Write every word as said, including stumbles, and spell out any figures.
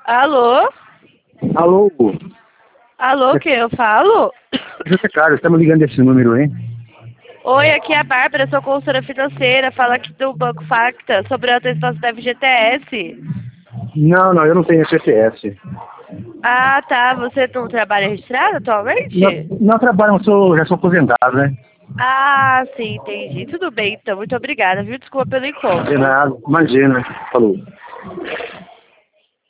Alô? Alô? Alô, quem eu falo? José Carlos, estamos ligando esse número, hein? Oi, aqui é a Bárbara, sou consultora financeira, fala aqui do Banco Facta sobre a antecipação da F G T S. Não, não, eu não tenho F T S. Ah, tá, você não trabalha registrado Não, atualmente? não trabalho, eu sou, já sou aposentado, né? Ah, sim, entendi. Tudo bem, então, muito obrigada, viu? Desculpa pelo De incômodo. nada, imagina. Falou.